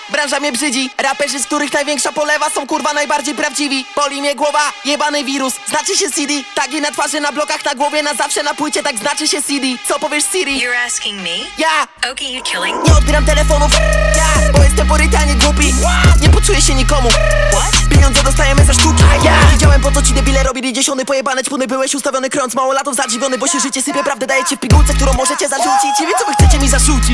branża mnie brzydzi. Raperzy, z których największa polewa, są kurwa najbardziej prawdziwi. Boli mnie głowa, jebany wirus. Znaczy się CD, tagi na twarzy, na blokach, na głowie, na zawsze na płycie, tak znaczy się CD. Co powiesz Siri? You're asking me? Ja Okay, you killing? nie odbieram telefonów, ja, bo jestem poryty, a nie głupi. Nie poczuję się nikomu. What? Pieniądze dostajemy za sztuki. Ja widziałem po co ci debile robili dziesiąty pojebane ćpuny. Byłeś ustawiony krąc, mało latów zadziwiony, bo się życie sypie. Prawdę dajecie w pigułce, którą możecie zarzucić. Nie wiem co wy chcecie mi zarzucić.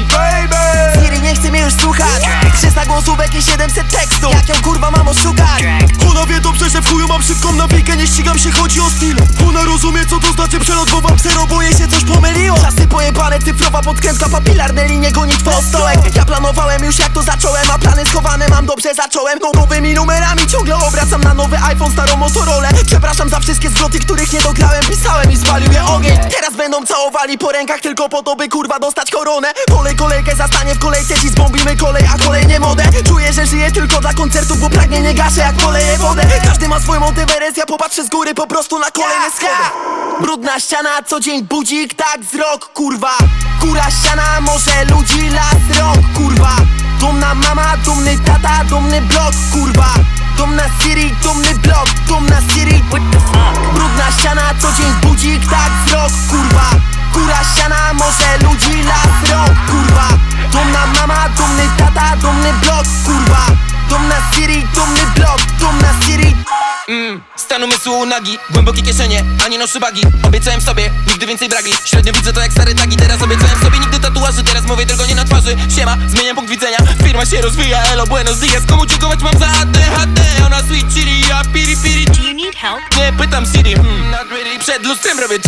Siri nie chce mnie już słuchać. 300 głosówek i 700 tekstów. Jak ją kurwa mam oszukać? Ona wie dobrze, że w chuju mam szybką nawikę. Nie ścigam się, chodzi o styl. Ona rozumie co to znaczy przelot, bo wam zero, boję się coś pomyliło. Czasy pojebane, cyfrowa podkrętka, papilarne linie gonitwo stołek. Ja planowałem już jak to zacząłem, a plany schowane mam dobrze zacząłem. Nowymi numerami ciągle obracam na nowy iPhone, starą Motorola. Przepraszam za wszystkie zwroty, których nie dograłem. Pisałem i spalił je ogień. Teraz będą całowali po rękach tylko po to, by kurwa dostać koronę. Wolej kolejkę, zastanie w kolejce, dziś zbombimy kolej, a kolej nie modę. Czuję, że żyję tylko dla koncertów, bo pragnienie gaszę jak poleję wodę. Każdy ma swój Monteverest, ja popatrzę z góry po prostu na kolejne schody. Brudna ściana, co dzień budzik, tak wzrok, kurwa. Kura ściana, może ludzi, las, rok, kurwa. Dumna mama, dumny tata, dumny blok, kurwa. Dumna Siri, dumny blok, dumna Siri. What the fuck? Brudna ściana, co dzień budzik, tak wzrok, kurwa. Kura ściana, może ludzi, las, rok, kurwa. Dumna mama, dumny tata, dumny blok, kurwa. Dumna Siri, dumny blok, dumna Siri. Stan umysłu nagi, głębokie kieszenie, ani noszy bagi. Obiecałem sobie, nigdy więcej bragi. Średnio widzę to jak stare tagi. Teraz obiecałem sobie nigdy tatuaży. Teraz mówię tylko nie na twarzy. Siema, zmieniam punkt widzenia. Firma się rozwija, elo, buenos dias. Komu dziękować mam za ADHD? Ona sweet chili, ja piri piri. Do you need help? Nie pytam Siri, not really. Przed lustrem robię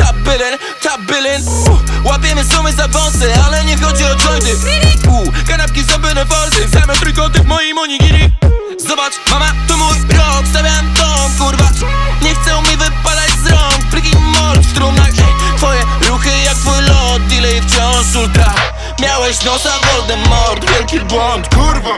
top billin. Łapiemy sumy za wąsy, ale nie chodzi o jointy. Kanapki zrobione forsy, same trójkąty w moim onigiri. Zobacz, mama, to mój rok, stawiam dom, kurwa. Nie chcą mi wypadać z rąk, pliki mol w trumnach. Twoje ruchy jak twój lot, delay wciąż ultra. Miałeś nosa Voldemort, wielki błąd, kurwa.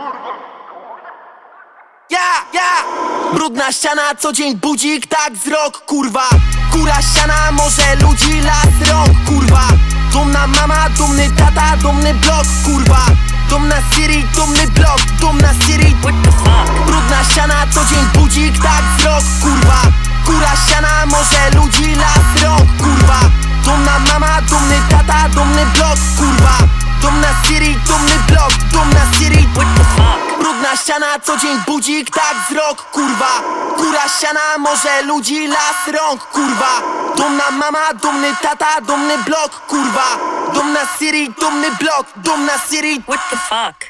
Ja Brudna ściana, co dzień budzik, tak wzrok, kurwa. Kura ściana, może ludzi, las, rok, kurwa. Dumna mama, dumny tata, dumny blok, kurwa. Dumna Siri, dumny blok, dumna Siri. What the fuck? Brudna ściana, co dzień budzik, tak wzrok, kurwa. Kura ściana, może ludzi, las, rok, kurwa. Dumna mama, dumny tata, dumny blok, kurwa. Dumna Siri, dumny blok, dumna Siri. What the fuck? Brudna ściana, co dzień budzik, tak wzrok, kurwa. Kura ściana, może ludzi, las, rąk, kurwa. Dumna mama, dumny tata, dumny blok, kurwa. Dumna Siri, dumny blok, dumna Siri. What the fuck?